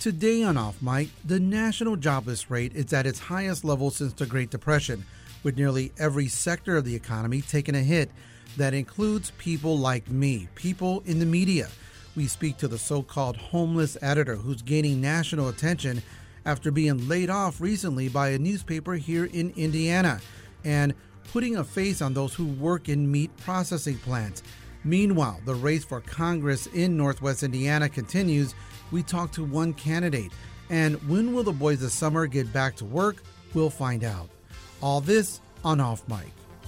Today on Off Mic, the national jobless rate is at its highest level since the Great Depression, with nearly every sector of the economy taking a hit. That includes people like me, people in the media. We speak to the so-called homeless editor who's gaining national attention after being laid off recently by a newspaper here in Indiana and putting a face on those who work in meat processing plants. Meanwhile, the race for Congress in Northwest Indiana continues. We talk to one candidate. And when will the boys this summer get back to work? We'll find out. All this on Off Mic.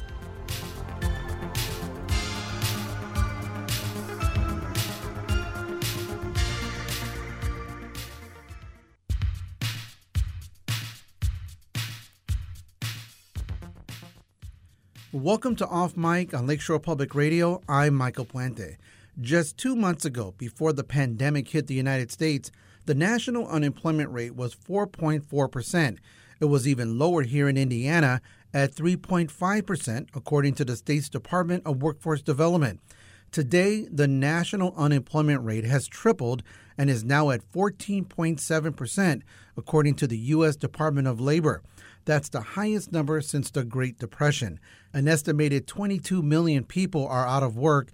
Welcome to Off Mic on Lakeshore Public Radio. I'm Michael Puente. Just 2 months ago, before the pandemic hit the United States, the national unemployment rate was 4.4%. It was even lower here in Indiana at 3.5%, according to the state's Department of Workforce Development. Today, the national unemployment rate has tripled and is now at 14.7%, according to the U.S. Department of Labor. That's the highest number since the Great Depression. An estimated 22 million people are out of work,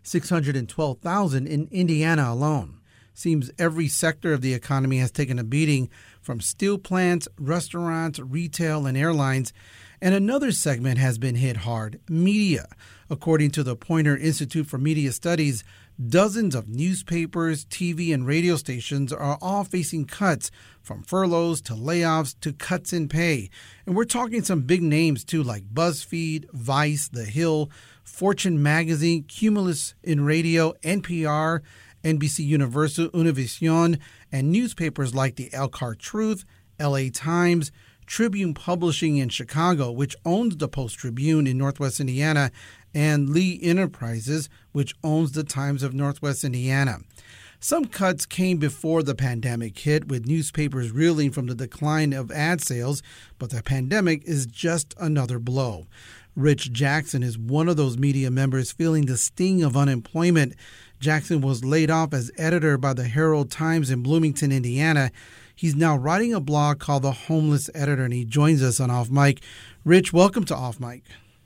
612,000 in Indiana alone. Seems every sector of the economy has taken a beating, from steel plants, restaurants, retail, and airlines. And another segment has been hit hard, media. According to the Poynter Institute for Media Studies, dozens of newspapers, TV, and radio stations are all facing cuts, from furloughs to layoffs to cuts in pay. And we're talking some big names too, like BuzzFeed, Vice, The Hill, Fortune Magazine, Cumulus in radio, NPR, NBC Universal, Univision, and newspapers like the Elkhart Truth, LA Times, Tribune Publishing in Chicago, which owns the Post-Tribune in Northwest Indiana, and Lee Enterprises, which owns the Times of Northwest Indiana. Some cuts came before the pandemic hit, with newspapers reeling from the decline of ad sales, but the pandemic is just another blow. Rich Jackson is one of those media members feeling the sting of unemployment. Jackson was laid off as editor by the Herald Times in Bloomington, Indiana. He's now writing a blog called The Homeless Editor, and he joins us on Off Mic. Rich, welcome to Off Mic.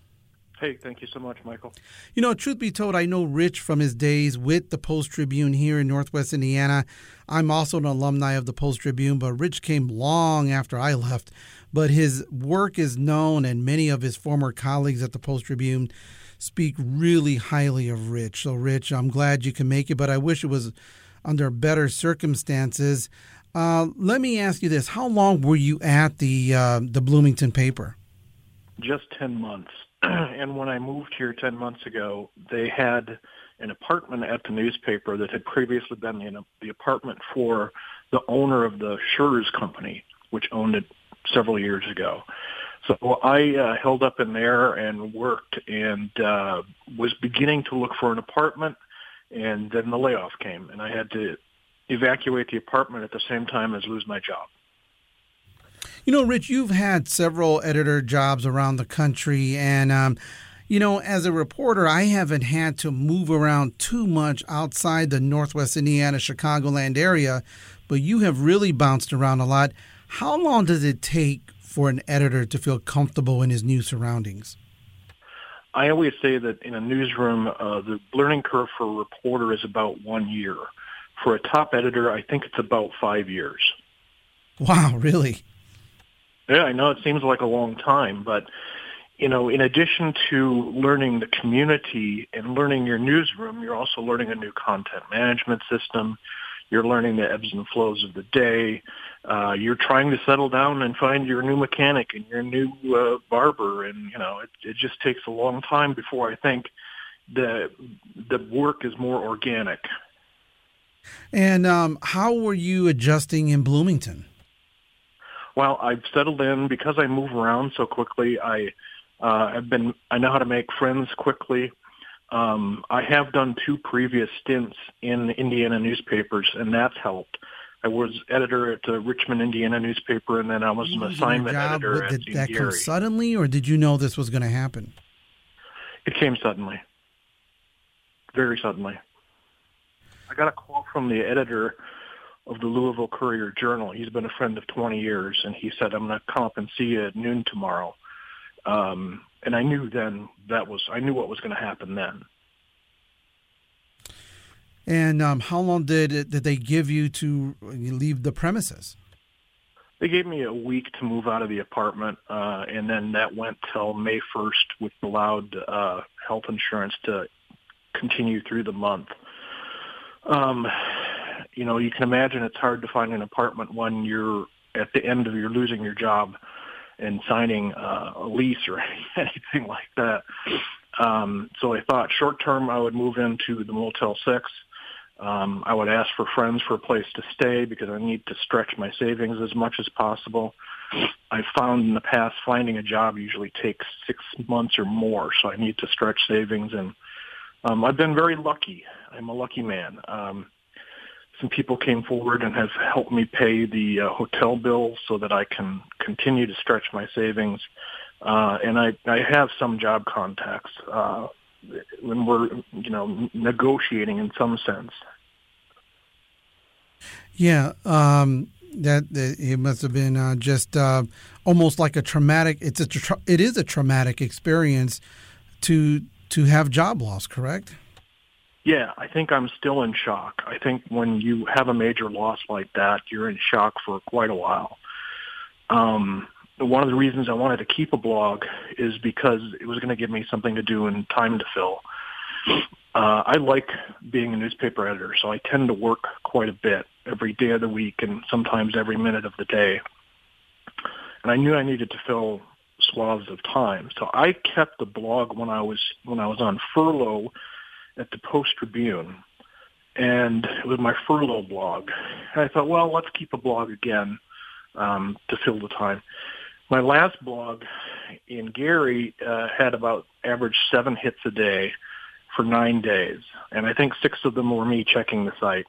Hey, thank you so much, Michael. You know, truth be told, I know Rich from his days with the Post-Tribune here in Northwest Indiana. I'm also an alumni of the Post-Tribune, but Rich came long after I left. But his work is known, and many of his former colleagues at the Post-Tribune speak really highly of Rich. So, Rich, I'm glad you can make it, but I wish it was under better circumstances. Let me ask you this. How long were you at the Bloomington paper? Just 10 months. And when I moved here 10 months ago, they had an apartment at the newspaper that had previously been the apartment for the owner of the Schurz company, which owned it several years ago. So I held up in there and worked and was beginning to look for an apartment, and then the layoff came, and I had to evacuate the apartment at the same time as lose my job. You know, Rich, you've had several editor jobs around the country, and, as a reporter, I haven't had to move around too much outside the Northwest Indiana, Chicagoland area, but you have really bounced around a lot. How long does it take for an editor to feel comfortable in his new surroundings? I always say that in a newsroom, the learning curve for a reporter is about 1 year. For a top editor, I think it's about 5 years. Wow, really? Yeah, I know it seems like a long time, but, in addition to learning the community and learning your newsroom, you're also learning a new content management system. You're learning the ebbs and flows of the day. You're trying to settle down and find your new mechanic and your new barber. And, it just takes a long time before I think the work is more organic. And how were you adjusting in Bloomington? Well, I've settled in because I move around so quickly. I know how to make friends quickly. I have done 2 previous stints in Indiana newspapers, and that's helped. I was editor at the Richmond, Indiana newspaper, and then I was an assignment editor at Did that come suddenly, or did you know this was going to happen? It came suddenly, very suddenly. I got a call from the editor of the Louisville Courier-Journal. He's been a friend of 20 years, and he said, I'm going to come up and see you at noon tomorrow. And I knew then I knew what was going to happen then. And how long did they give you to leave the premises? They gave me a week to move out of the apartment, and then that went till May 1st with allowed health insurance to continue through the month. You can imagine it's hard to find an apartment when you're at the end of you're losing your job and signing a lease or anything like that. So I thought short term I would move into the Motel 6. I would ask for friends for a place to stay because I need to stretch my savings as much as possible. I've found in the past finding a job usually takes 6 months or more, so I need to stretch savings. And I've been very lucky. I'm a lucky man. Some people came forward and have helped me pay the hotel bill so that I can continue to stretch my savings. And I have some job contacts when we're, negotiating in some sense. Yeah, that it must have been just almost like a traumatic. It is a traumatic experience to have job loss, correct? Yeah, I think I'm still in shock. I think when you have a major loss like that, you're in shock for quite a while. One of the reasons I wanted to keep a blog is because it was going to give me something to do and time to fill. I like being a newspaper editor, so I tend to work quite a bit every day of the week and sometimes every minute of the day. And I knew I needed to fill swaths of time, so I kept the blog when I was on furlough at the Post-Tribune, and it was my furlough blog. And I thought, well, let's keep a blog again to fill the time. My last blog in Gary had about average 7 hits a day for 9 days, and I think 6 of them were me checking the site.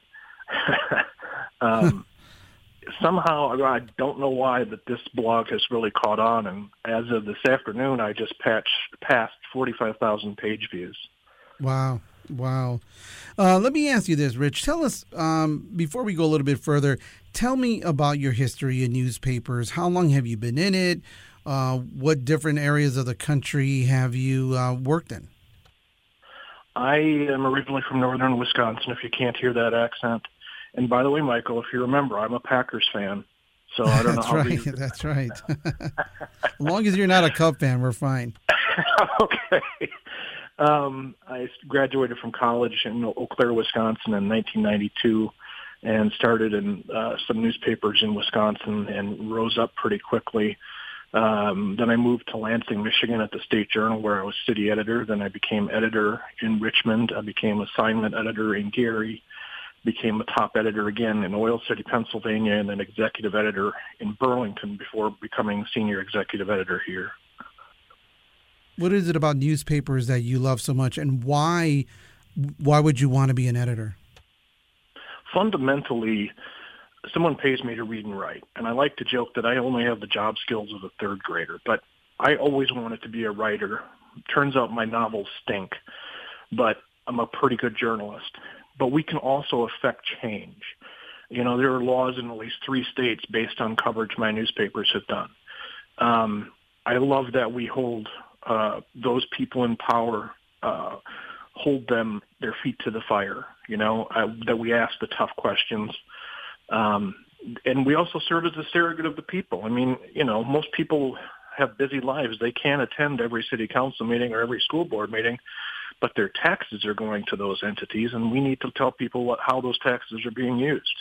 Somehow, I don't know why, but this blog has really caught on, and as of this afternoon, I just passed 45,000 page views. Wow. Let me ask you this, Rich. Tell us, before we go a little bit further, tell me about your history in newspapers. How long have you been in it? What different areas of the country have you worked in? I am originally from northern Wisconsin, if you can't hear that accent. And by the way, Michael, if you remember, I'm a Packers fan. So I don't know how right. That's right. As long as you're not a Cub fan, we're fine. Okay. I graduated from college in Eau Claire, Wisconsin in 1992 and started in some newspapers in Wisconsin and rose up pretty quickly. Then I moved to Lansing, Michigan at the State Journal where I was city editor. Then I became editor in Richmond. I became assignment editor in Gary, became a top editor again in Oil City, Pennsylvania, and then executive editor in Burlington before becoming senior executive editor here. What is it about newspapers that you love so much, and why would you want to be an editor? Fundamentally, someone pays me to read and write, and I like to joke that I only have the job skills of a third grader, but I always wanted to be a writer. Turns out my novels stink, but I'm a pretty good journalist. But we can also affect change. There are laws in at least 3 states based on coverage my newspapers have done. I love that we hold those people in power, hold their feet to the fire, that we ask the tough questions. And we also serve as a surrogate of the people. I mean, most people have busy lives. They can't attend every city council meeting or every school board meeting, but their taxes are going to those entities, and we need to tell people how those taxes are being used.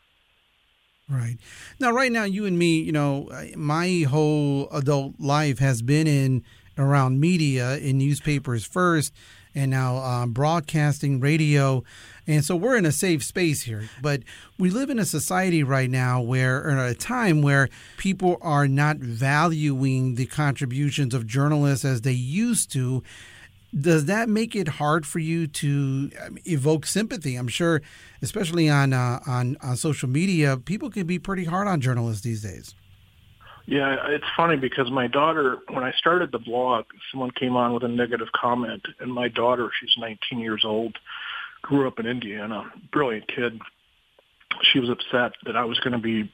Right. Now, right now, you and me, my whole adult life has been around media, in newspapers first, and now broadcasting, radio. And so we're in a safe space here. But we live in a society right now or at a time where people are not valuing the contributions of journalists as they used to. Does that make it hard for you to evoke sympathy? I'm sure, especially on social media, people can be pretty hard on journalists these days. Yeah, it's funny because my daughter, when I started the blog, someone came on with a negative comment, and my daughter, she's 19 years old, grew up in Indiana, brilliant kid, she was upset that I was going to be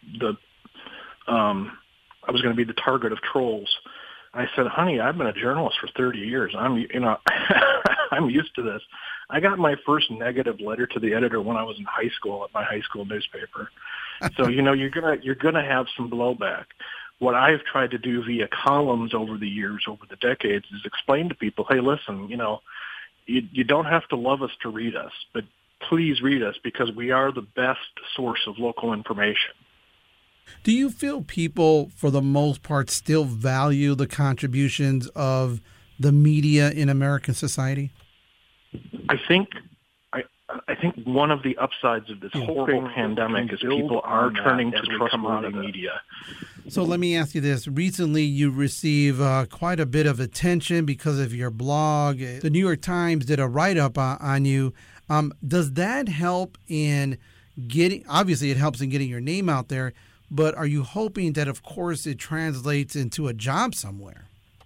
the target of trolls. I said, honey, I've been a journalist for 30 years. I'm used to this. I got my first negative letter to the editor when I was in high school at my high school newspaper. So, you're gonna have some blowback. What I've tried to do via columns over the years, over the decades, is explain to people, hey, listen, you don't have to love us to read us, but please read us because we are the best source of local information. Do you feel people, for the most part, still value the contributions of the media in American society? I think one of the upsides of this horrible pandemic is people are turning to trustworthy media. So let me ask you this. Recently, you received quite a bit of attention because of your blog. The New York Times did a write-up on you. Does that help in obviously it helps in getting your name out there, but are you hoping that, of course, it translates into a job somewhere?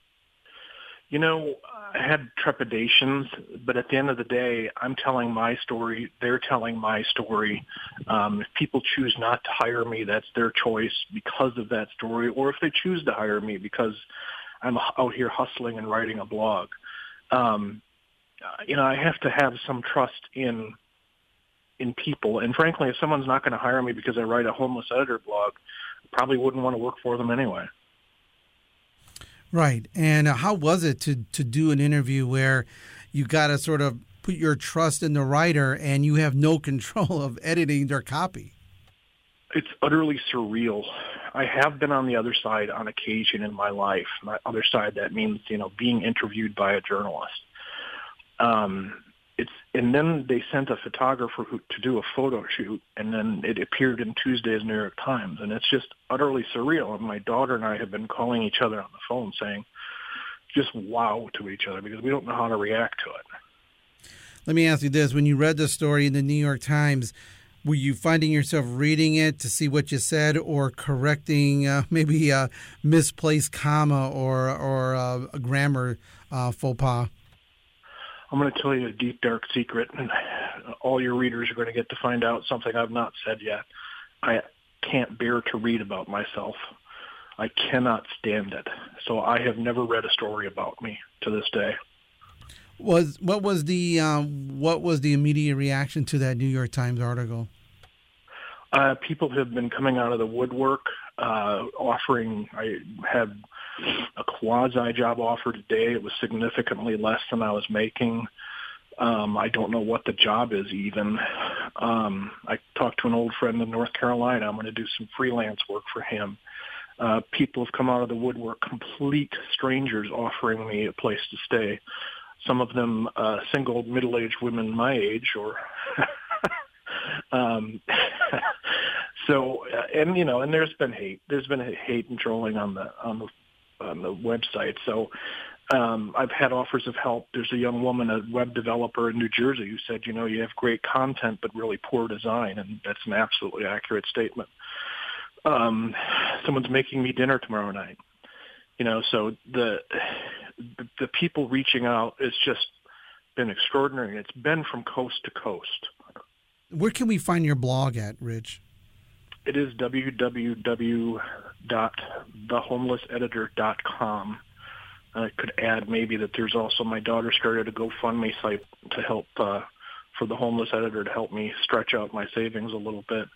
I had trepidations, but at the end of the day, I'm telling my story. They're telling my story. If people choose not to hire me, that's their choice because of that story, or if they choose to hire me because I'm out here hustling and writing a blog. I have to have some trust in people. And frankly, if someone's not going to hire me because I write a homeless editor blog, I probably wouldn't want to work for them anyway. Right. And how was it to do an interview where you got to sort of put your trust in the writer and you have no control of editing their copy? It's utterly surreal. I have been on the other side on occasion in my life. My other side, that means, being interviewed by a journalist. And then they sent a photographer to do a photo shoot, and then it appeared in Tuesday's New York Times, and it's just utterly surreal. And my daughter and I have been calling each other on the phone saying just wow to each other because we don't know how to react to it. Let me ask you this. When you read the story in the New York Times, were you finding yourself reading it to see what you said or correcting maybe a misplaced comma or a grammar faux pas? I'm going to tell you a deep, dark secret, and all your readers are going to get to find out something I've not said yet. I can't bear to read about myself. I cannot stand it. So I have never read a story about me to this day. What was the immediate reaction to that New York Times article? People have been coming out of the woodwork, offering. I had a quasi job offer today. It was significantly less than I was making. I don't know what the job is even. I talked to an old friend in North Carolina. I'm going to do some freelance work for him. People have come out of the woodwork, complete strangers offering me a place to stay. Some of them single middle-aged women my age, or so, and there's been hate. There's been hate and trolling on the website. So I've had offers of help. There's a young woman, a web developer in New Jersey, who said, you have great content but really poor design, and that's an absolutely accurate statement. Someone's making me dinner tomorrow night. So the people reaching out has just been extraordinary. It's been from coast to coast. Where can we find your blog at, Rich? It is www.thehomelesseditor.com. I could add maybe that there's also my daughter started a GoFundMe site to help for the homeless editor to help me stretch out my savings a little bit.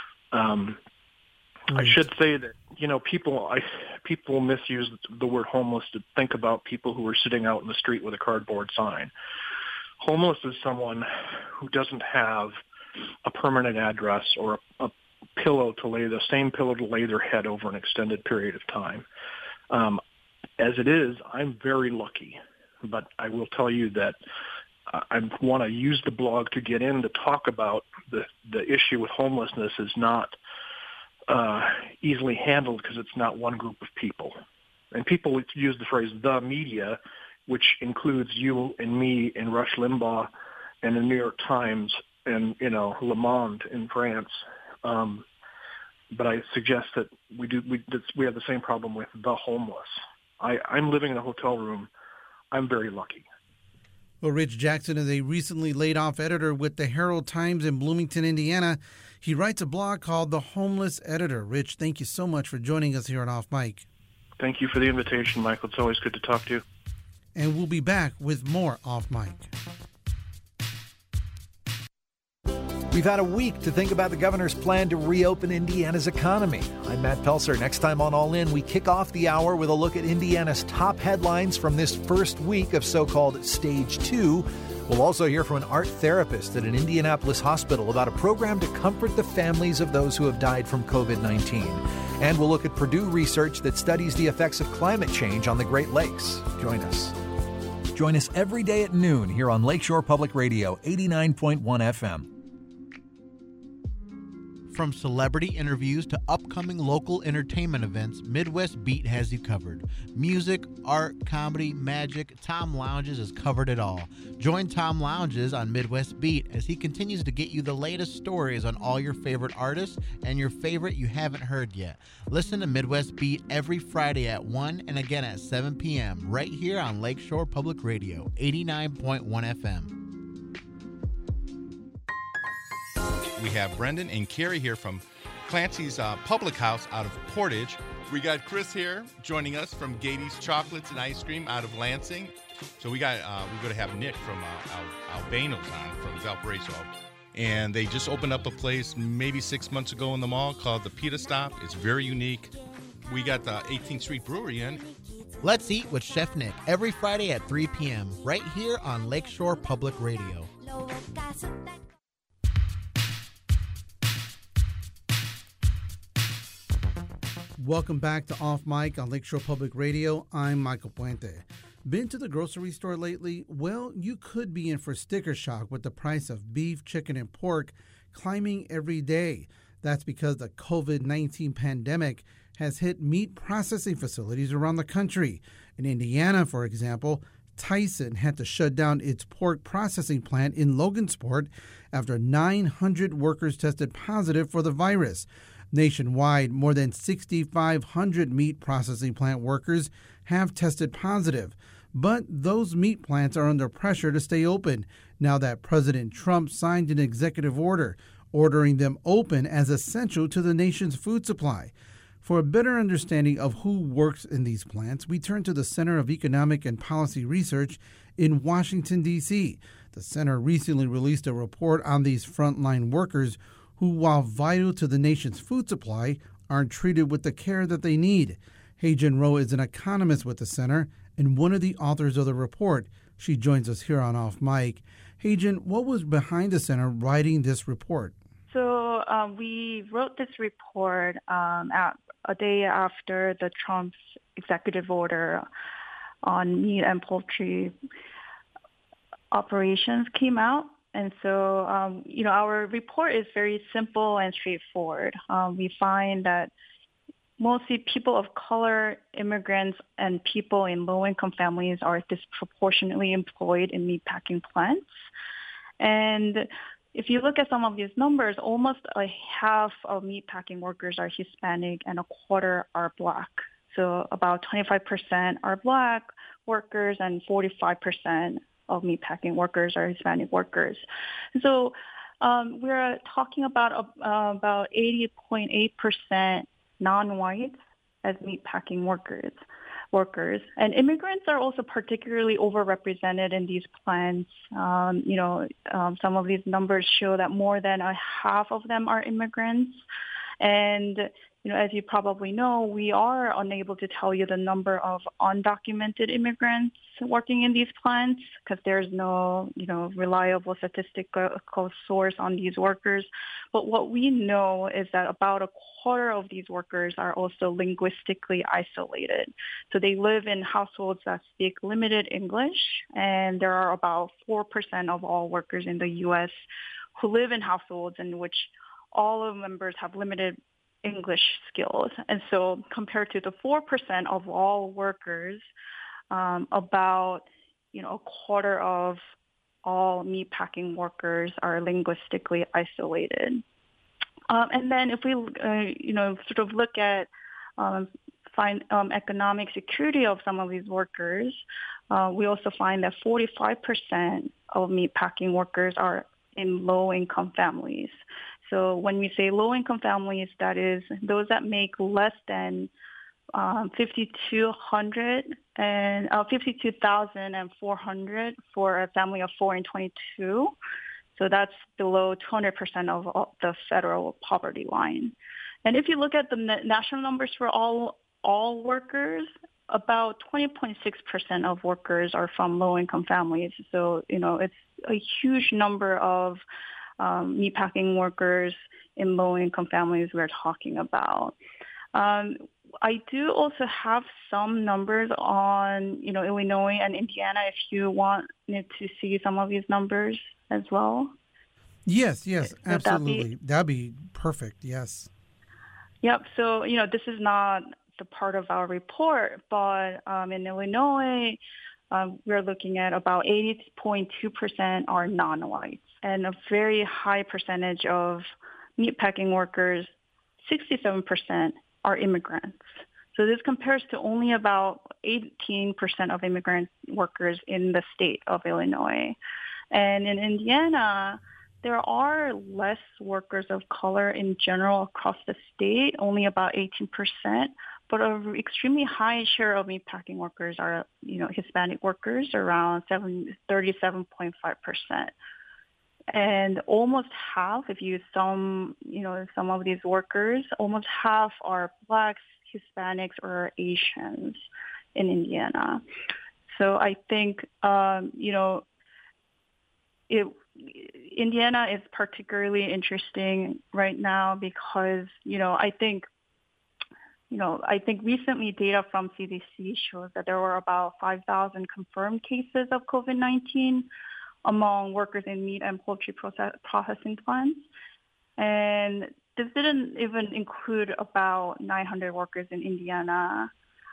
I should say that people misuse the word homeless to think about people who are sitting out in the street with a cardboard sign. Homeless is someone who doesn't have a permanent address or a pillow to lay their head over an extended period of time. As it is, I'm very lucky, but I will tell you that I want to use the blog to get in to talk about the issue with homelessness is not easily handled because it's not one group of people. And people use the phrase "the media," which includes you and me and Rush Limbaugh and the New York Times and Le Monde in France. But I suggest that we have the same problem with the homeless. I'm living in a hotel room. I'm very lucky. Well, Rich Jackson is a recently laid-off editor with the Herald Times in Bloomington, Indiana. He writes a blog called The Homeless Editor. Rich, thank you so much for joining us here on Off Mic. Thank you for the invitation, Michael. It's always good to talk to you. And we'll be back with more Off Mic. We've had a week to think about the governor's plan to reopen Indiana's economy. I'm Matt Pelser. Next time on All In, we kick off the hour with a look at Indiana's top headlines from this first week of so-called Stage 2. We'll also hear from an art therapist at an Indianapolis hospital about a program to comfort the families of those who have died from COVID-19. And we'll look at Purdue research that studies the effects of climate change on the Great Lakes. Join us. Join us every day at noon here on Lakeshore Public Radio, 89.1 FM. From celebrity interviews to upcoming local entertainment events, Midwest Beat has you covered. Music, art, comedy, magic, Tom Lounges has covered it all. Join Tom Lounges on Midwest Beat as he continues to get you the latest stories on all your favorite artists and your favorite you haven't heard yet. Listen to Midwest Beat every Friday at 1 and again at 7 p.m. right here on Lakeshore Public Radio, 89.1 FM. We have Brendan and Carrie here from Clancy's Public House out of Portage. We got Chris here joining us from Gady's Chocolates and Ice Cream out of Lansing. So we're going to have Nick from Albano's on from Valparaiso. And they just opened up a place maybe 6 months ago in the mall called the Pita Stop. It's very unique. We got the 18th Street Brewery in. Let's Eat with Chef Nick every Friday at 3 p.m. right here on Lakeshore Public Radio. Welcome back to Off Mic on Lakeshore Public Radio. I'm Michael Puente. Been to the grocery store lately? Well, you could be in for sticker shock with the price of beef, chicken, and pork climbing every day. That's because the COVID-19 pandemic has hit meat processing facilities around the country. In Indiana, for example, Tyson had to shut down its pork processing plant in Logansport after 900 workers tested positive for the virus. Nationwide, more than 6,500 meat processing plant workers have tested positive. But those meat plants are under pressure to stay open now that President Trump signed an executive order ordering them open as essential to the nation's food supply. For a better understanding of who works in these plants, we turn to the Center of Economic and Policy Research in Washington, D.C. The center recently released a report on these frontline workers who, while vital to the nation's food supply, aren't treated with the care that they need. Hei-Jen Rhou is an economist with the center and one of the authors of the report. She joins us here on Off Mic. Hei-Jen, what was behind the center writing this report? So we wrote this report a day after the Trump's executive order on meat and poultry operations came out. And so, our report is very simple and straightforward. We find that mostly people of color, immigrants, and people in low-income families are disproportionately employed in meatpacking plants. And if you look at some of these numbers, almost a half of meatpacking workers are Hispanic and a quarter are Black. So about 25% are Black workers and 45% of meatpacking workers are Hispanic workers. So we're talking about 80.8% non-whites as meatpacking workers. And immigrants are also particularly overrepresented in these plants. Some of these numbers show that more than a half of them are immigrants. And as you probably know, we are unable to tell you the number of undocumented immigrants working in these plants because there's no, reliable statistical source on these workers. But what we know is that about a quarter of these workers are also linguistically isolated. So they live in households that speak limited English, and there are about 4% of all workers in the U.S. who live in households in which all of members have limited English skills. And so compared to the 4% of all workers, about, a quarter of all meatpacking workers are linguistically isolated. And then if we, sort of look at economic security of some of these workers, we also find that 45% of meatpacking workers are in low-income families. So when we say low-income families, that is those that make less than $52,400 for a family of 4 and 22. So that's below 200% of the federal poverty line. And if you look at the national numbers for all workers, about 20.6% of workers are from low-income families. So, it's a huge number of meatpacking workers in low-income families we're talking about. I do also have some numbers on, Illinois and Indiana if you wanted to see some of these numbers as well. Yes, absolutely. That'd be perfect, yes. Yep. So, this is not the part of our report, but in Illinois, we're looking at about 80.2% are non-whites and a very high percentage of meatpacking workers, 67%, are immigrants. So this compares to only about 18% of immigrant workers in the state of Illinois. And in Indiana, there are less workers of color in general across the state, only about 18%, but an extremely high share of meatpacking workers are, Hispanic workers, around 37.5%. And almost half, if you sum, some of these workers, almost half are Blacks, Hispanics, or Asians in Indiana. So I think, Indiana is particularly interesting right now because, I think recently data from CDC shows that there were about 5,000 confirmed cases of COVID-19 among workers in meat and poultry processing plants. And this didn't even include about 900 workers in Indiana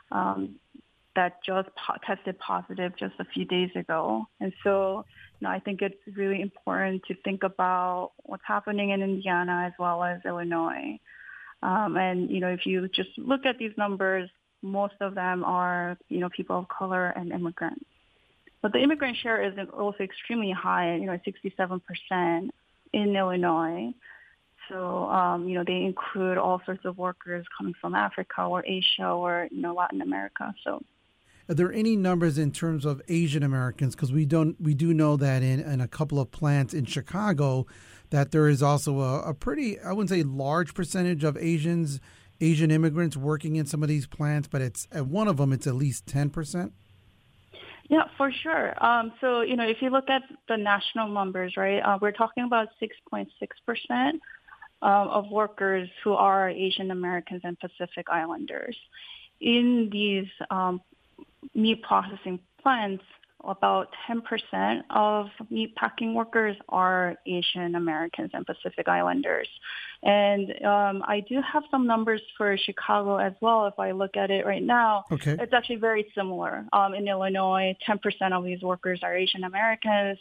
that just tested positive just a few days ago. And so, I think it's really important to think about what's happening in Indiana as well as Illinois. And, if you just look at these numbers, most of them are, people of color and immigrants. But the immigrant share is also extremely high, 67% in Illinois. So, they include all sorts of workers coming from Africa or Asia or, Latin America. So, are there any numbers in terms of Asian Americans? Because we do know that in a couple of plants in Chicago that there is also a pretty, I wouldn't say large percentage of Asian immigrants working in some of these plants, but it's at one of them, it's at least 10%. Yeah, for sure. So, if you look at the national numbers, right, we're talking about 6.6% of workers who are Asian Americans and Pacific Islanders. In these meat processing plants, about 10% of meat packing workers are Asian Americans and Pacific Islanders. And I do have some numbers for Chicago as well. If I look at it right now, okay, it's actually very similar. In Illinois, 10% of these workers are Asian Americans.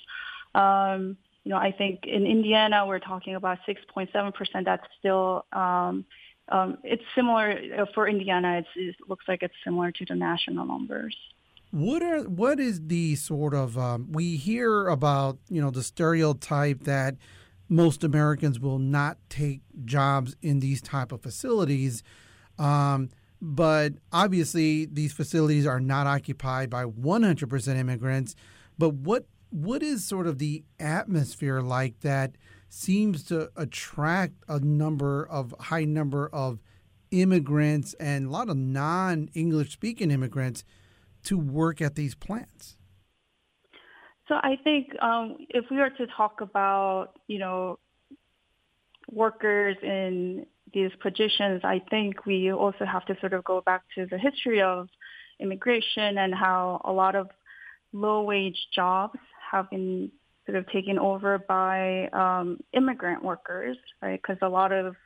I think in Indiana, we're talking about 6.7%. That's still, it's similar for Indiana. It looks like it's similar to the national numbers. What is the sort of we hear about the stereotype that most Americans will not take jobs in these type of facilities, but obviously these facilities are not occupied by 100% immigrants. But what is sort of the atmosphere like that seems to attract a high number of immigrants and a lot of non-English speaking immigrants to work at these plants? So I think if we were to talk about, workers in these positions, I think we also have to sort of go back to the history of immigration and how a lot of low-wage jobs have been sort of taken over by immigrant workers, right? Because a lot of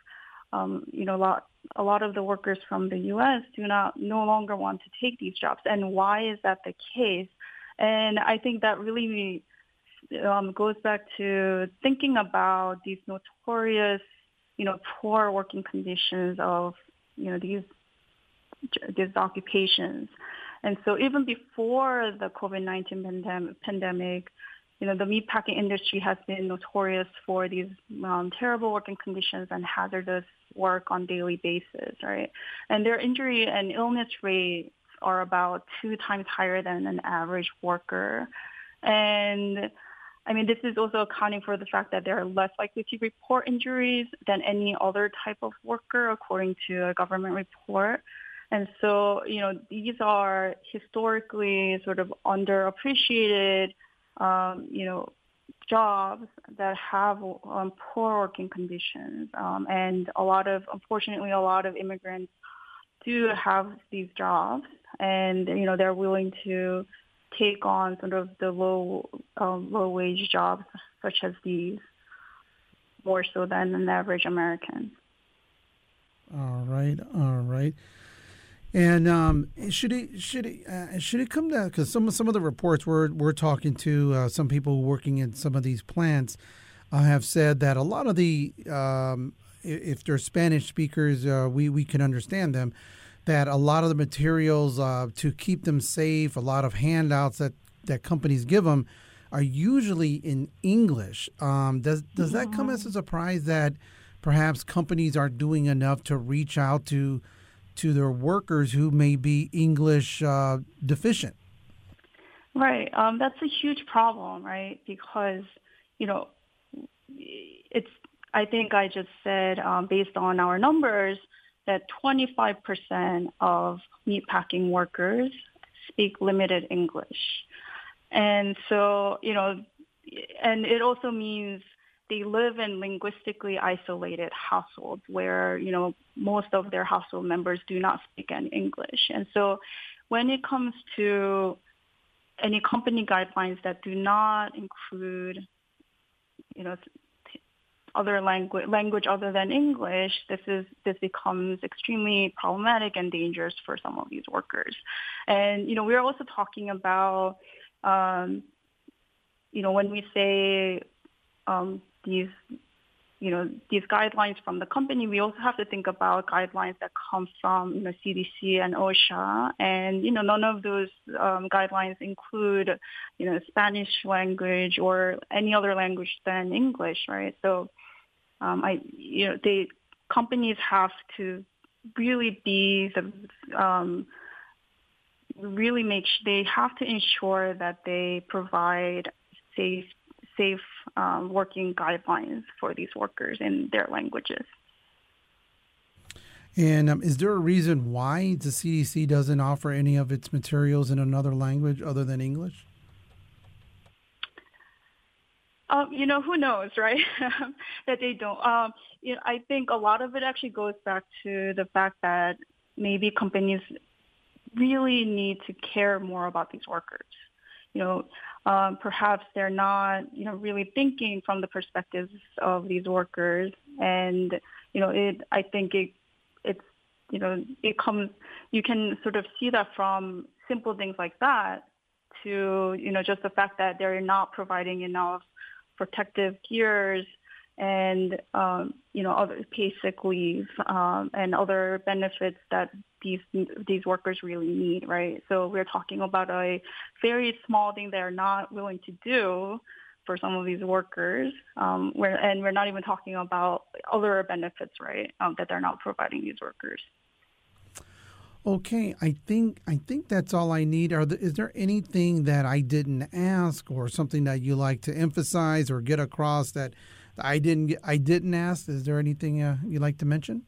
the workers from the U.S. no longer want to take these jobs. And why is that the case? And I think that really goes back to thinking about these notorious, poor working conditions of, these occupations. And so even before the COVID-19 pandemic, the meatpacking industry has been notorious for these terrible working conditions and hazardous work on daily basis, right? And their injury and illness rates are about 2 times higher than an average worker. And this is also accounting for the fact that they're less likely to report injuries than any other type of worker, according to a government report. And so, these are historically sort of underappreciated, jobs that have poor working conditions. And unfortunately, a lot of immigrants do have these jobs, and, they're willing to take on sort of the low wage jobs such as these, more so than an average American. All right. And should it come down, because some of the reports we're talking to some people working in some of these plants have said that a lot of the if they're Spanish speakers, we can understand them. That a lot of the materials to keep them safe, a lot of handouts that companies give them, are usually in English. Does that come as a surprise that perhaps companies aren't doing enough to reach out to their workers who may be English deficient? Right. That's a huge problem, right? Because, I think I just said, based on our numbers, that 25% of meatpacking workers speak limited English. And so, and it also means they live in linguistically isolated households where, most of their household members do not speak any English. And so when it comes to any company guidelines that do not include, other language other than English, this becomes extremely problematic and dangerous for some of these workers. And, we're also talking about, when we say these guidelines from the company, we also have to think about guidelines that come from, CDC and OSHA. And, none of those guidelines include, Spanish language or any other language than English, right? So, the companies have to really be they have to ensure that they provide safe working guidelines for these workers in their languages. And is there a reason why the CDC doesn't offer any of its materials in another language other than English? Who knows, right? That they don't. I think a lot of it actually goes back to the fact that maybe companies really need to care more about these workers. Perhaps they're not, really thinking from the perspectives of these workers. And, I think it comes, you can sort of see that from simple things like that to, just the fact that they're not providing enough protective gears and, other paid sick leave and other benefits that these workers really need, right? So we're talking about a very small thing they're not willing to do for some of these workers, and we're not even talking about other benefits, right, that they're not providing these workers. Okay, I think that's all I need. Is there anything that I didn't ask, or something that you like to emphasize or get across that I didn't ask? Is there anything you'd like to mention?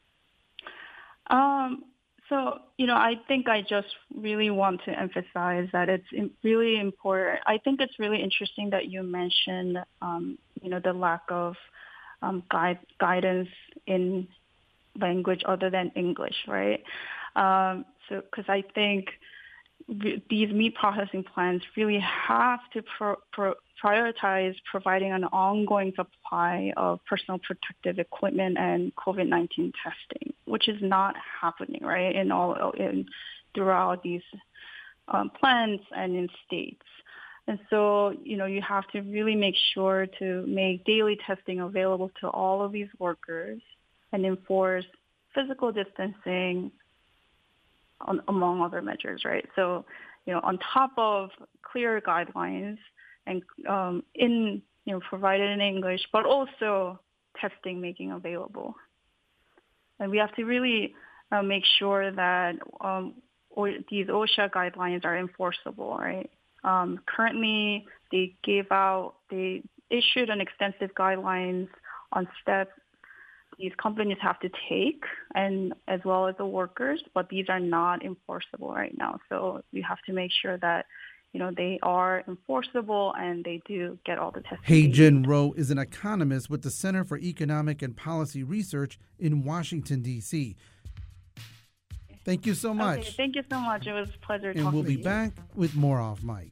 So, I think I just really want to emphasize that it's really important. I think it's really interesting that you mentioned, the lack of guidance in language other than English, right? So, because I think these meat processing plants really have to prioritize providing an ongoing supply of personal protective equipment and COVID-19 testing, which is not happening, right, throughout these plants and in states. And so, you have to really make sure to make daily testing available to all of these workers and enforce physical distancing among other measures, right? So, on top of clear guidelines and provided in English, but also testing making available. And we have to really make sure that these OSHA guidelines are enforceable, right? Currently, they issued an extensive guidelines on steps these companies have to take, and as well as the workers, but these are not enforceable right now. So we have to make sure that they are enforceable and they do get all the testing. Hei-Jin Roh is an economist with the Center for Economic and Policy Research in Washington, D.C. Thank you so much. Okay, thank you so much. It was a pleasure talking And we'll with be you. back with more Off Mic.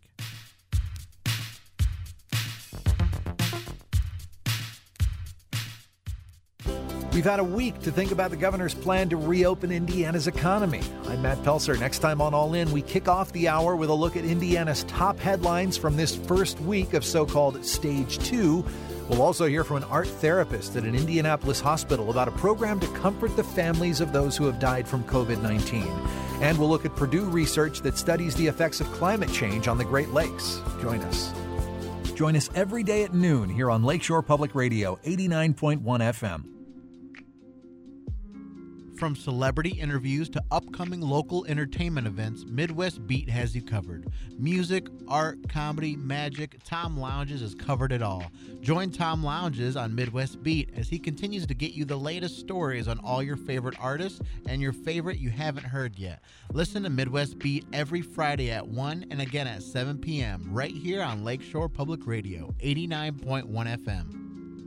We've had a week to think about the governor's plan to reopen Indiana's economy. I'm Matt Pelser. Next time on All In, we kick off the hour with a look at Indiana's top headlines from this first week of so-called Stage 2. We'll also hear from an art therapist at an Indianapolis hospital about a program to comfort the families of those who have died from COVID-19. And we'll look at Purdue research that studies the effects of climate change on the Great Lakes. Join us. Join us every day at noon here on Lakeshore Public Radio, 89.1 FM. From celebrity interviews to upcoming local entertainment events, Midwest Beat has you covered. Music, art, comedy, magic, Tom Lounges has covered it all. Join Tom Lounges on Midwest Beat as he continues to get you the latest stories on all your favorite artists and your favorite you haven't heard yet. Listen to Midwest Beat every Friday at 1 and again at 7 p.m. right here on Lakeshore Public Radio, 89.1 FM.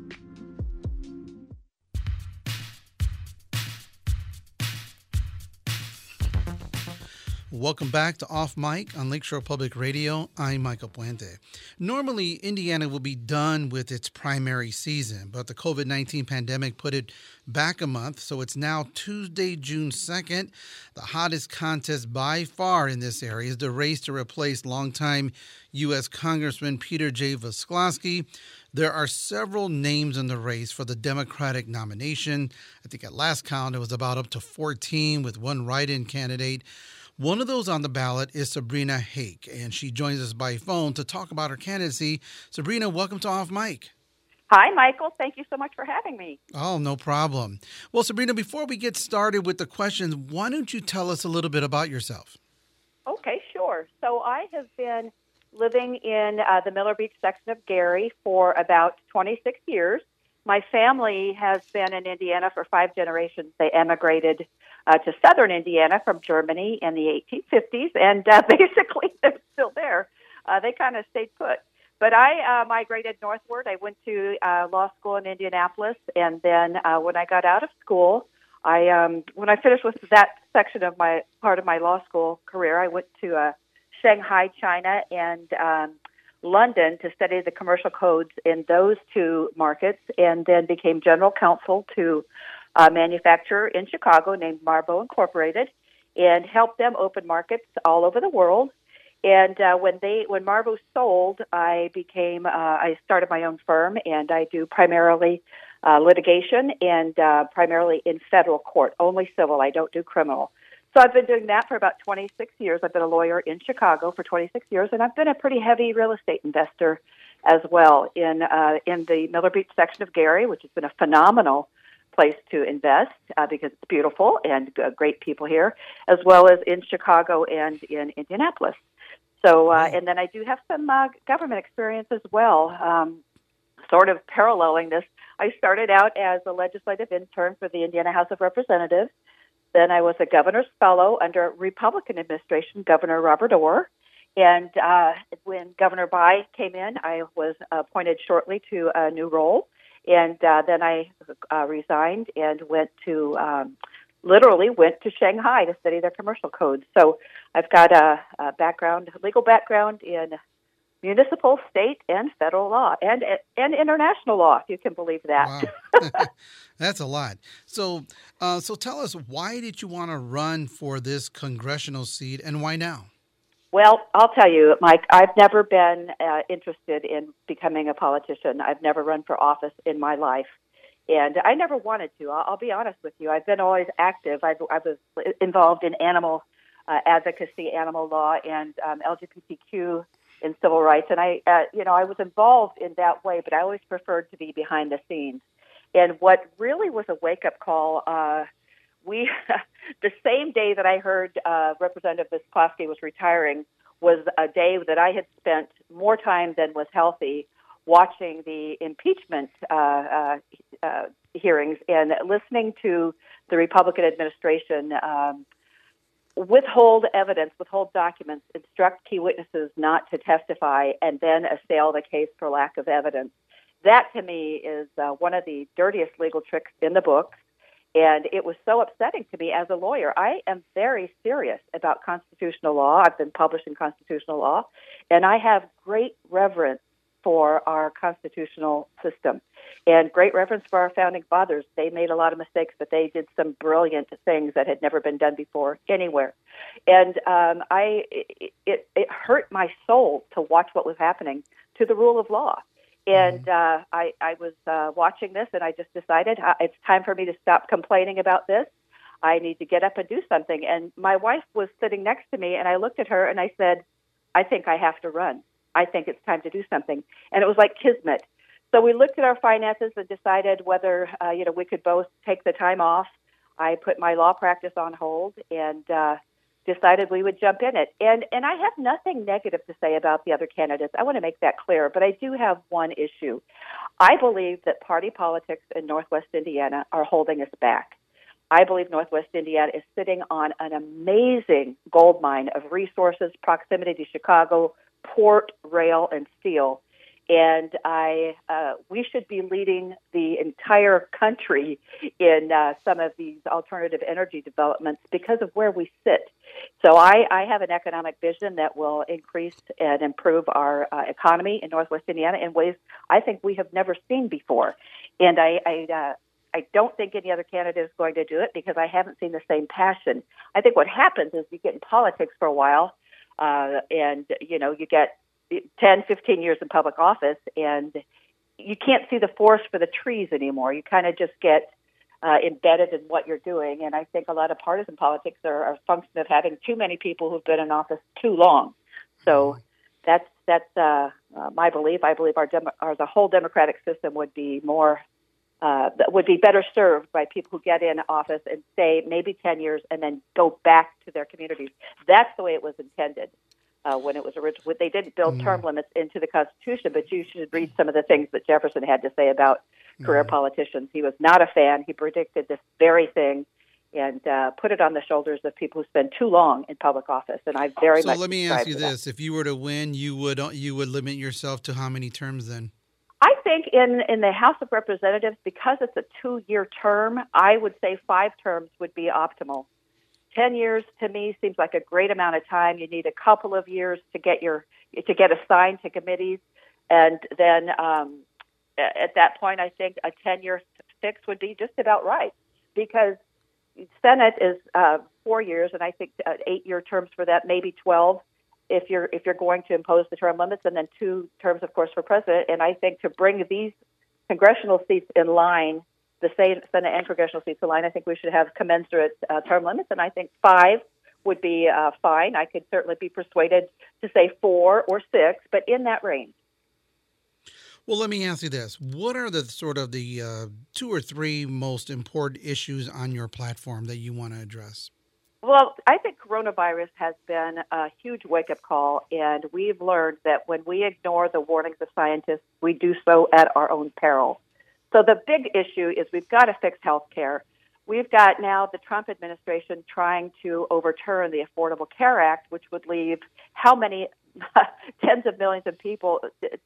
Welcome back to Off Mic on Lakeshore Public Radio. I'm Michael Puente. Normally, Indiana will be done with its primary season, but the COVID-19 pandemic put it back a month, so it's now Tuesday, June 2nd. The hottest contest by far in this area is the race to replace longtime U.S. Congressman Peter J. Visclosky. There are several names in the race for the Democratic nomination. I think at last count, it was about up to 14 with one write-in candidate. One of those on the ballot is Sabrina Hake, and she joins us by phone to talk about her candidacy. Sabrina, welcome to Off Mic. Hi, Michael. Thank you so much for having me. Oh, no problem. Well, Sabrina, before we get started with the questions, why don't you tell us a little bit about yourself? Okay, sure. So I have been living in the Miller Beach section of Gary for about 26 years. My family has been in Indiana for 5 generations. They emigrated to southern Indiana from Germany in the 1850s, and basically they're still there. They kind of stayed put. But I migrated northward. I went to law school in Indianapolis, and then when I got out of school, when I finished with that section of my part of my law school career, I went to Shanghai, China, and London to study the commercial codes in those 2 markets, and then became general counsel to a manufacturer in Chicago named Marbo Incorporated, and helped them open markets all over the world. And when Marbo sold, I started my own firm, and I do primarily litigation and primarily in federal court, only civil. I don't do criminal. So I've been doing that for about 26 years. I've been a lawyer in Chicago for 26 years, and I've been a pretty heavy real estate investor as well in the Miller Beach section of Gary, which has been a phenomenal place to invest because it's beautiful and great people here, as well as in Chicago and in Indianapolis. So, and then I do have some government experience as well, sort of paralleling this. I started out as a legislative intern for the Indiana House of Representatives. Then I was a governor's fellow under a Republican administration, Governor Robert Orr. And when Governor Bai came in, I was appointed shortly to a new role. And then I resigned and literally went to Shanghai to study their commercial codes. So I've got a legal background in municipal, state, and federal law, and international law, if you can believe that. Wow. That's a lot. So tell us, why did you want to run for this congressional seat, and why now? Well, I'll tell you, Mike, I've never been interested in becoming a politician. I've never run for office in my life, and I never wanted to. I'll be honest with you. I've been always active. I was involved in animal advocacy, animal law, and LGBTQ in civil rights. And I was involved in that way, but I always preferred to be behind the scenes. And what really was a wake-up call, the same day that I heard Representative Visclosky was retiring was a day that I had spent more time than was healthy watching the impeachment hearings and listening to the Republican administration withhold evidence, withhold documents, instruct key witnesses not to testify, and then assail the case for lack of evidence. That, to me, is one of the dirtiest legal tricks in the book, and it was so upsetting to me as a lawyer. I am very serious about constitutional law. I've been published in constitutional law, and I have great reverence for our constitutional system and great reverence for our founding fathers. They made a lot of mistakes, but they did some brilliant things that had never been done before anywhere. And it hurt my soul to watch what was happening to the rule of law. And I was watching this, and I just decided it's time for me to stop complaining about this. I need to get up and do something. And my wife was sitting next to me, and I looked at her, and I said, I think I have to run. I think it's time to do something. And it was like kismet. So we looked at our finances and decided whether we could both take the time off. I put my law practice on hold and decided we would jump in it. And I have nothing negative to say about the other candidates. I want to make that clear, but I do have one issue. I believe that party politics in Northwest Indiana are holding us back. I believe Northwest Indiana is sitting on an amazing gold mine of resources, proximity to Chicago, port, rail, and steel. And we should be leading the entire country in some of these alternative energy developments because of where we sit. So I have an economic vision that will increase and improve our economy in Northwest Indiana in ways I think we have never seen before. And I don't think any other candidate is going to do it because I haven't seen the same passion. I think what happens is you get in politics for a while, and you get 10, 15 years in public office, and you can't see the forest for the trees anymore. You kind of just get embedded in what you're doing. And I think a lot of partisan politics are a function of having too many people who've been in office too long. So that's my belief. I believe the whole democratic system would be better served by people who get in office and stay maybe 10 years and then go back to their communities. That's the way it was intended. When it was originally, they didn't build term limits into the Constitution, but you should read some of the things that Jefferson had to say about career politicians. He was not a fan. He predicted this very thing and put it on the shoulders of people who spend too long in public office. And I very much. So let me ask you this: if you were to win, you would limit yourself to how many terms then? I think in the House of Representatives, because it's a 2-year term, I would say 5 terms would be optimal. 10 years to me seems like a great amount of time. You need a couple of years to get assigned to committees, and then at that point, I think a 10-year fix would be just about right because Senate is 4 years, and I think 8-year terms for that, maybe 12 if you're going to impose the term limits, and then 2 terms, of course, for president. And I think to bring these congressional seats in line, the Senate and congressional seats in line, I think we should have commensurate term limits, and I think 5 would be fine. I could certainly be persuaded to say 4 or 6, but in that range. Well, let me ask you this. What are the sort of the 2 or 3 most important issues on your platform that you want to address? Well, I think coronavirus has been a huge wake-up call, and we've learned that when we ignore the warnings of scientists, we do so at our own peril. So the big issue is we've got to fix health care. We've got now the Trump administration trying to overturn the Affordable Care Act, which would leave how many tens of millions of people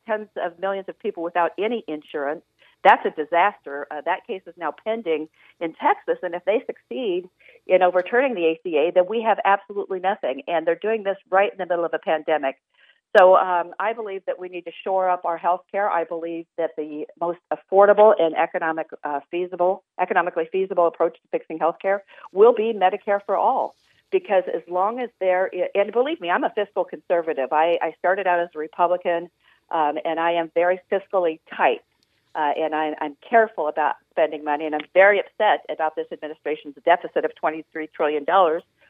without any insurance. That's a disaster. That case is now pending in Texas, and if they succeed in overturning the ACA, then we have absolutely nothing. And they're doing this right in the middle of a pandemic. So I believe that we need to shore up our health care. I believe that the most affordable and economically feasible approach to fixing health care will be Medicare for all. Because as long as and believe me, I'm a fiscal conservative. I started out as a Republican, and I am very fiscally tight. And I'm careful about spending money, and I'm very upset about this administration's deficit of $23 trillion,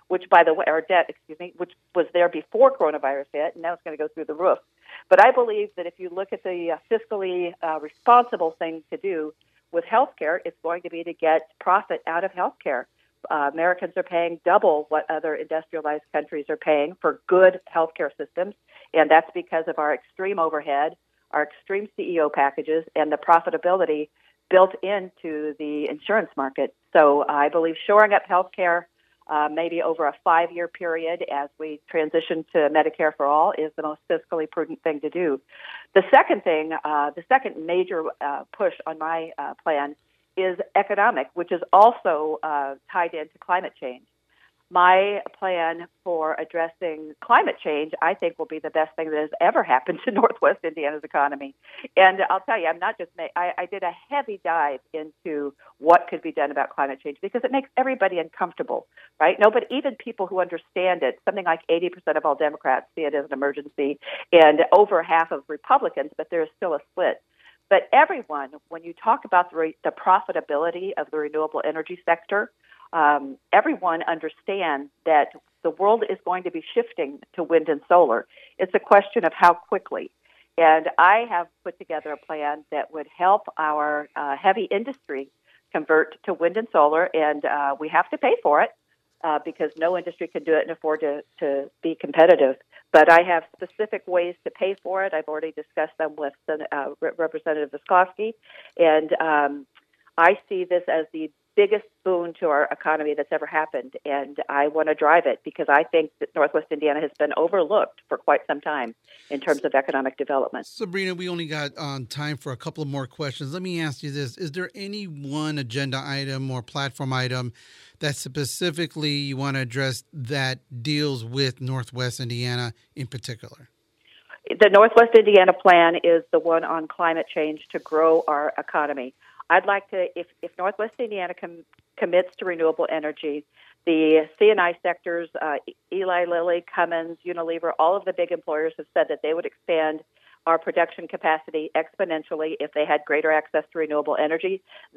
which, by the way, or debt, which was there before coronavirus hit, and now it's going to go through the roof. But I believe that if you look at the fiscally responsible thing to do with healthcare, it's going to be to get profit out of healthcare. Americans are paying double what other industrialized countries are paying for good healthcare systems, and that's because of our extreme overhead, our extreme CEO packages, and the profitability built into the insurance market. So I believe shoring up healthcare maybe over a 5-year period as we transition to Medicare for all is the most fiscally prudent thing to do. The second thing, the second major push on my plan is economic, which is also tied into climate change. My plan for addressing climate change, I think, will be the best thing that has ever happened to Northwest Indiana's economy. And I'll tell you, I'm not just I did a heavy dive into what could be done about climate change because it makes everybody uncomfortable, right? Nobody, even people who understand it, something like 80% of all Democrats see it as an emergency, and over half of Republicans, but there's still a split. But everyone, when you talk about the profitability of the renewable energy sector, everyone understands that the world is going to be shifting to wind and solar. It's a question of how quickly. And I have put together a plan that would help our heavy industry convert to wind and solar, and we have to pay for it because no industry can do it and afford to be competitive. But I have specific ways to pay for it. I've already discussed them with Representative Viskovsky, and I see this as the biggest boon to our economy that's ever happened, and I want to drive it because I think that Northwest Indiana has been overlooked for quite some time in terms of economic development. Sabrina, we only got time for a couple of more questions. Let me ask you this. Is there any one agenda item or platform item that specifically you want to address that deals with Northwest Indiana in particular? The Northwest Indiana plan is the one on climate change to grow our economy. I'd like to, if Northwest Indiana commits to renewable energy, the C&I sectors, Eli Lilly, Cummins, Unilever, all of the big employers have said that they would expand our production capacity exponentially if they had greater access to renewable energy.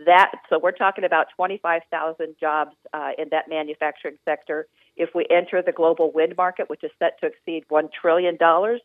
So we're talking about 25,000 jobs in that manufacturing sector. If we enter the global wind market, which is set to exceed $1 trillion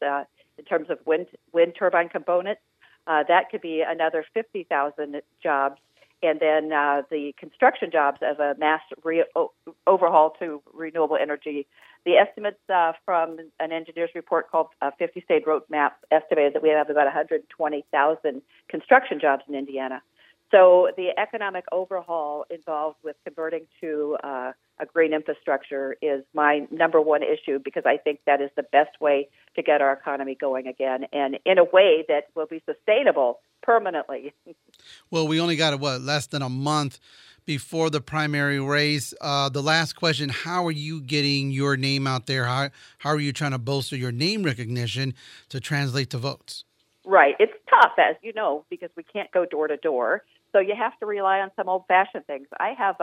in terms of wind turbine components, that could be another 50,000 jobs. And then the construction jobs of a mass overhaul to renewable energy. The estimates from an engineer's report called 50-State Roadmap estimated that we have about 120,000 construction jobs in Indiana. So the economic overhaul involved with converting to a green infrastructure is my number one issue because I think that is the best way to get our economy going again and in a way that will be sustainable permanently. Well, we only got, less than a month before the primary race. The last question, how are you getting your name out there? How are you trying to bolster your name recognition to translate to votes? Right. It's tough, as you know, because we can't go door to door. So you have to rely on some old-fashioned things. I have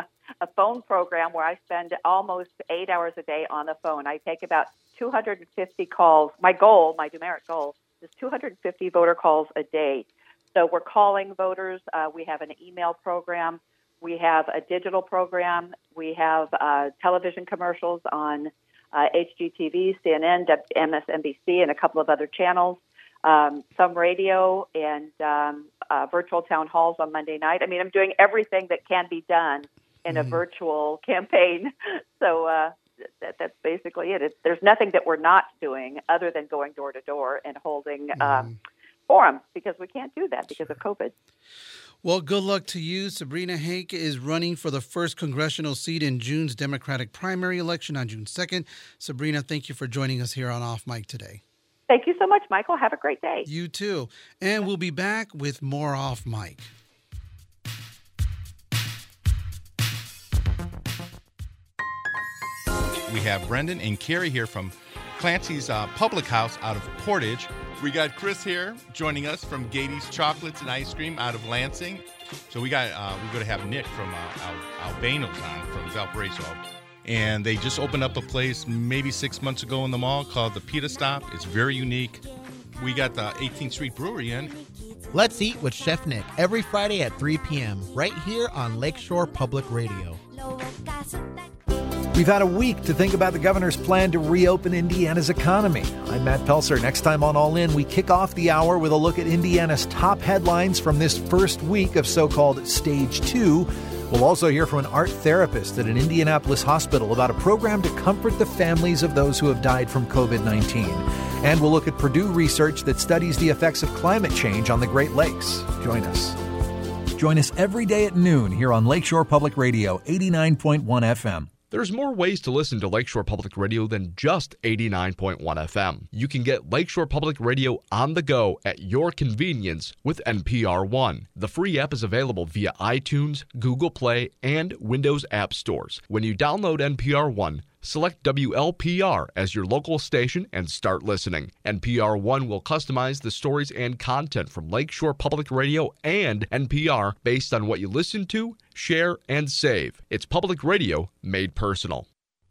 a phone program where I spend almost 8 hours a day on the phone. I take about 250 calls. My numeric goal, is 250 voter calls a day. So we're calling voters. We have an email program. We have a digital program. We have television commercials on HGTV, CNN, MSNBC, and a couple of other channels. Some radio and virtual town halls on Monday night. I mean, I'm doing everything that can be done in a virtual campaign. So that's basically it. There's nothing that we're not doing other than going door to door and holding forums because we can't do that because of COVID. Well, good luck to you. Sabrina Hake is running for the first congressional seat in June's Democratic primary election on June 2nd. Sabrina, thank you for joining us here on Off Mic today. Thank you so much, Michael. Have a great day. You too. And we'll be back with more Off Mic. We have Brendan and Carrie here from Clancy's Public House out of Portage. We got Chris here joining us from Gady's Chocolates and Ice Cream out of Lansing. So we're going to have Nick from Albano's on from Valparaiso. And they just opened up a place maybe 6 months ago in the mall called the Pita Stop. It's very unique. We got the 18th Street Brewery in. Let's Eat with Chef Nick every Friday at 3 p.m. right here on Lakeshore Public Radio. We've had a week to think about the governor's plan to reopen Indiana's economy. I'm Matt Pelser. Next time on All In, we kick off the hour with a look at Indiana's top headlines from this first week of so-called Stage 2. We'll also hear from an art therapist at an Indianapolis hospital about a program to comfort the families of those who have died from COVID-19. And we'll look at Purdue research that studies the effects of climate change on the Great Lakes. Join us. Join us every day at noon here on Lakeshore Public Radio, 89.1 FM. There's more ways to listen to Lakeshore Public Radio than just 89.1 FM. You can get Lakeshore Public Radio on the go at your convenience with NPR One. The free app is available via iTunes, Google Play, and Windows App Stores. When you download NPR One, select WLPR as your local station and start listening. NPR One will customize the stories and content from Lakeshore Public Radio and NPR based on what you listen to, share, and save. It's public radio made personal.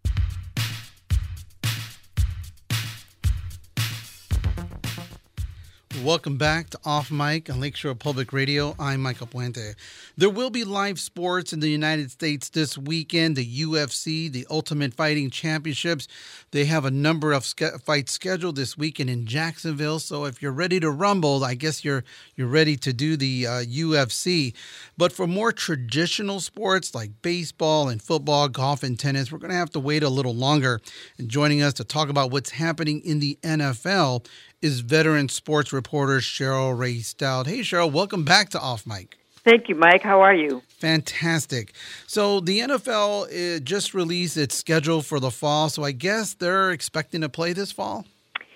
Welcome back to Off Mic on Lakeshore Public Radio. I'm Michael Puente. There will be live sports in the United States this weekend. The UFC, the Ultimate Fighting Championships, they have a number of fights scheduled this weekend in Jacksonville. So if you're ready to rumble, I guess you're ready to do the UFC. But for more traditional sports like baseball and football, golf and tennis, we're going to have to wait a little longer. And joining us to talk about what's happening in the NFL is veteran sports reporter Cheryl Rae Stout. Hey, Cheryl, welcome back to Off Mic. Thank you, Mike. How are you? Fantastic. So the NFL just released its schedule for the fall, so I guess they're expecting to play this fall?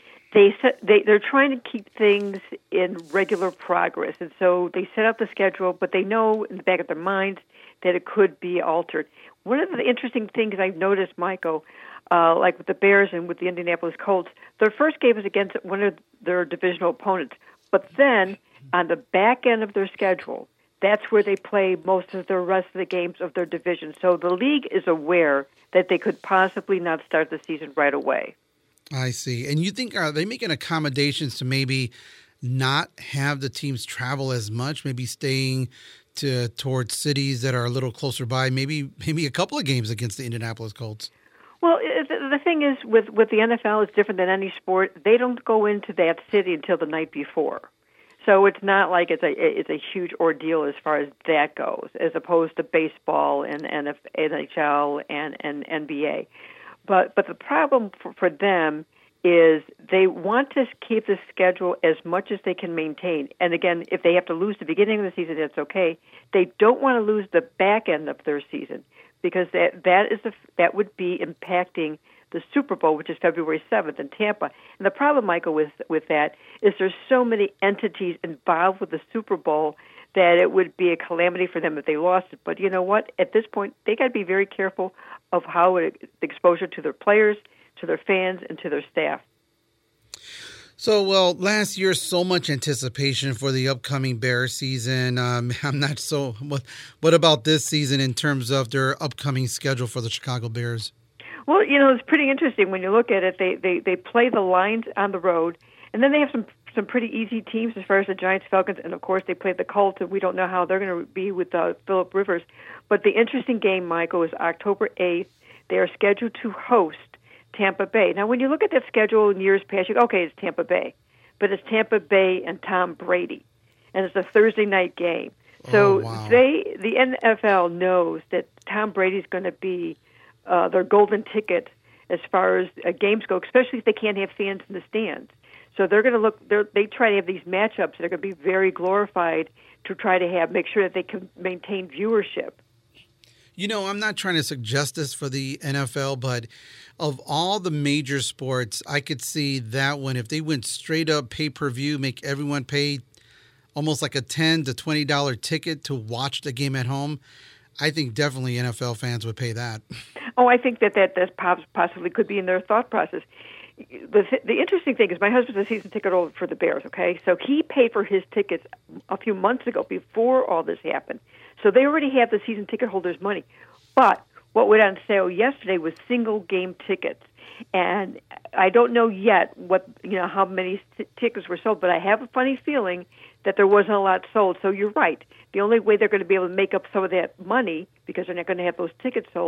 They're trying to keep things in regular progress, and so they set out the schedule, but they know in the back of their minds that it could be altered. One of the interesting things I've noticed, Michael, like with the Bears and with the Indianapolis Colts, their first game is against one of their divisional opponents. But then, on the back end of their schedule, that's where they play most of the rest of the games of their division. So the league is aware that they could possibly not start the season right away. I see. And you think, are they making accommodations to maybe not have the teams travel as much, maybe staying towards cities that are a little closer by, maybe a couple of games against the Indianapolis Colts? Well, the thing is, with the NFL, it's different than any sport. They don't go into that city until the night before. So it's not like it's a huge ordeal as far as that goes, as opposed to baseball and NHL and NBA. But the problem for them is they want to keep the schedule as much as they can maintain. And again, if they have to lose the beginning of the season, that's okay. They don't want to lose the back end of their season, because that would be impacting the Super Bowl, which is February 7th in Tampa. And the problem, Michael, with that is there's so many entities involved with the Super Bowl that it would be a calamity for them if they lost it. But you know what? At this point, they got to be very careful of how the exposure to their players, to their fans, and to their staff. So, well, last year, so much anticipation for the upcoming Bears season. I'm not so. What about this season in terms of their upcoming schedule for the Chicago Bears? Well, you know, it's pretty interesting when you look at it. They play the Lions on the road, and then they have some pretty easy teams as far as the Giants, Falcons, and of course they play the Colts, and we don't know how they're going to be with Phillip Rivers. But the interesting game, Michael, is October 8th. They are scheduled to host Tampa Bay. Now, when you look at that schedule in years past, you go, okay, it's Tampa Bay. But it's Tampa Bay and Tom Brady. And it's a Thursday night game. So the NFL knows that Tom Brady's going to be their golden ticket as far as games go, especially if they can't have fans in the stands. So they're going to they try to have these matchups that are going to be very glorified to try to make sure that they can maintain viewership. You know, I'm not trying to suggest this for the NFL, but of all the major sports, I could see that one. If they went straight up pay-per-view, make everyone pay almost like a $10 to $20 ticket to watch the game at home, I think definitely NFL fans would pay that. Oh, I think that possibly could be in their thought process. The interesting thing is my husband's a season ticket holder for the Bears, okay? So he paid for his tickets a few months ago before all this happened. So they already have the season ticket holders' money. But what went on sale yesterday was single game tickets. And I don't know yet how many tickets were sold, but I have a funny feeling that there wasn't a lot sold. So you're right. The only way they're going to be able to make up some of that money, because they're not going to have those tickets sold,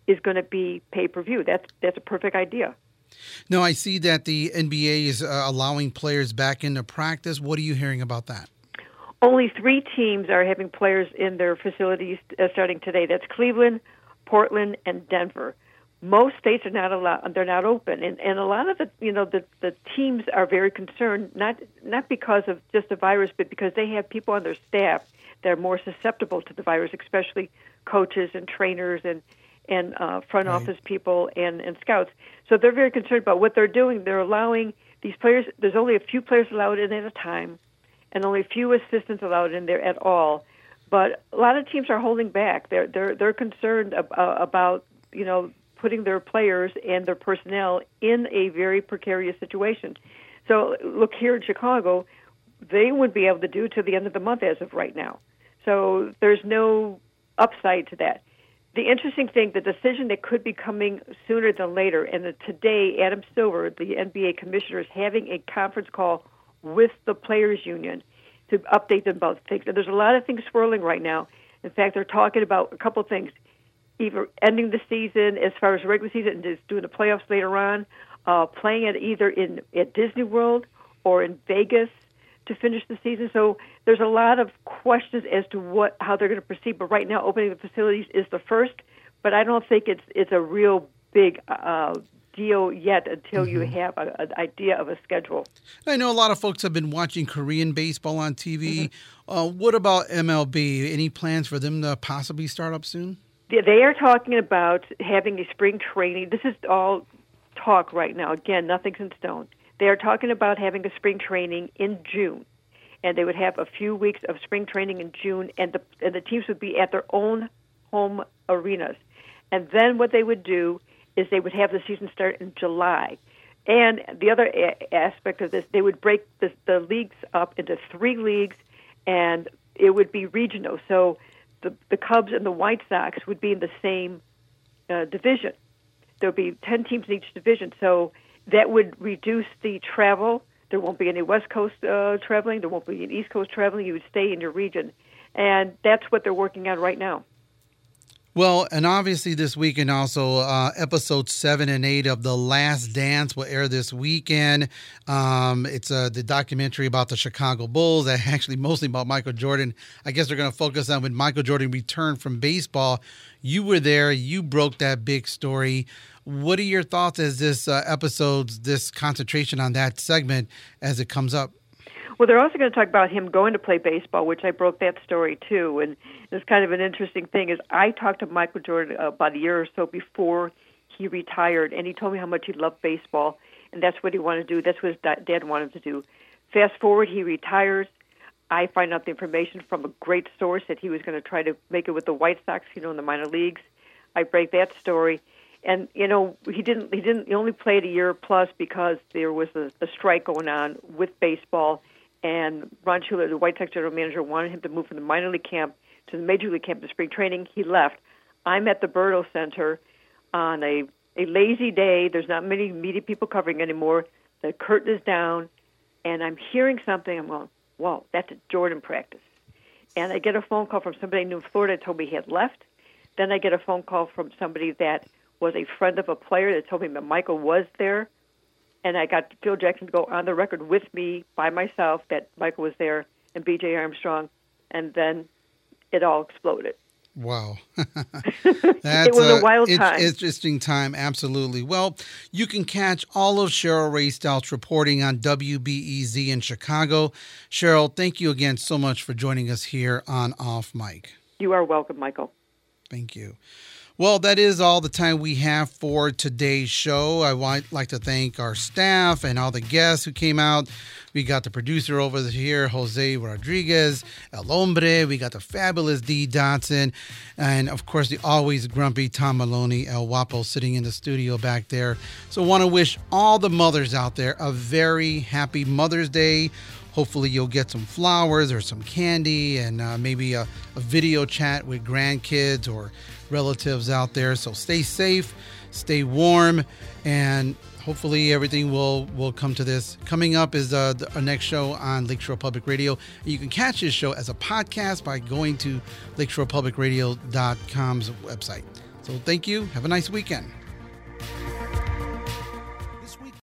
is going to be pay-per-view. That's a perfect idea. Now, I see that the NBA is allowing players back into practice. What are you hearing about that? Only 3 teams are having players in their facilities starting today. That's Cleveland, Portland, and Denver. Most states are not allowed; they're not open, and a lot of the teams are very concerned, not because of just the virus, but because they have people on their staff that are more susceptible to the virus, especially coaches and trainers and front office people and scouts. So they're very concerned about what they're doing. They're allowing these players. There's only a few players allowed in at a time, and only a few assistants allowed in there at all. But a lot of teams are holding back. They're concerned about putting their players and their personnel in a very precarious situation. So look, here in Chicago, they wouldn't be able to do it till the end of the month as of right now. So there's no upside to that. The interesting thing, the decision that could be coming sooner than later, and today Adam Silver, the NBA commissioner, is having a conference call with the Players Union to update them about things. And there's a lot of things swirling right now. In fact, they're talking about a couple of things, either ending the season as far as regular season and just doing the playoffs later on, playing it either at Disney World or in Vegas to finish the season. So there's a lot of questions as to how they're going to proceed. But right now, opening the facilities is the first. But I don't think it's a real big deal yet until you have an idea of a schedule. I know a lot of folks have been watching Korean baseball on TV. What about MLB? Any plans for them to possibly start up soon? They are talking about having a spring training. This is all talk right now. Again, nothing's in stone. They are talking about having a spring training in June, and they would have a few weeks of spring training in June, and the teams would be at their own home arenas. And then what they would do is they would have the season start in July. And the other aspect of this, they would break the leagues up into 3 leagues, and it would be regional. So the Cubs and the White Sox would be in the same division. There would be 10 teams in each division. So that would reduce the travel. There won't be any West Coast traveling. There won't be any East Coast traveling. You would stay in your region. And that's what they're working on right now. Well, and obviously this weekend also, episodes 7 and 8 of The Last Dance will air this weekend. It's the documentary about the Chicago Bulls, actually mostly about Michael Jordan. I guess they're going to focus on when Michael Jordan returned from baseball. You were there. You broke that big story. What are your thoughts as this concentration on that segment as it comes up? Well, they're also going to talk about him going to play baseball, which I broke that story too. And it's kind of an interesting thing is I talked to Michael Jordan about a year or so before he retired, and he told me how much he loved baseball, and that's what he wanted to do. That's what his dad wanted him to do. Fast forward, he retires. I find out the information from a great source that he was going to try to make it with the White Sox, in the minor leagues. I break that story. And, he only played a year plus because there was a strike going on with baseball. And Ron Shula, the White Sox general manager, wanted him to move from the minor league camp to the major league camp to spring training. He left. I'm at the Berto Center on a lazy day. There's not many media people covering anymore. The curtain is down, and I'm hearing something. I'm going, whoa, that's a Jordan practice. And I get a phone call from somebody in Florida that told me he had left. Then I get a phone call from somebody that was a friend of a player that told me that Michael was there. And I got Phil Jackson to go on the record with me by myself that Michael was there and B.J. Armstrong, and then it all exploded. Wow. It was a wild time. Interesting time, absolutely. Well, you can catch all of Cheryl Rae Stout's reporting on WBEZ in Chicago. Cheryl, thank you again so much for joining us here on Off Mic. You are welcome, Michael. Thank you. Well, that is all the time we have for today's show. I would like to thank our staff and all the guests who came out. We got the producer over here, Jose Rodriguez, El Hombre. We got the fabulous Dee Dotson. And, of course, the always grumpy Tom Maloney, El Guapo, sitting in the studio back there. So I want to wish all the mothers out there a very happy Mother's Day. Hopefully you'll get some flowers or some candy and maybe a video chat with grandkids or relatives out there. So stay safe, stay warm, and hopefully everything will come to this. Coming up is our next show on Lakeshore Public Radio. You can catch this show as a podcast by going to lakeshorepublicradio.com's website. So thank you. Have a nice weekend.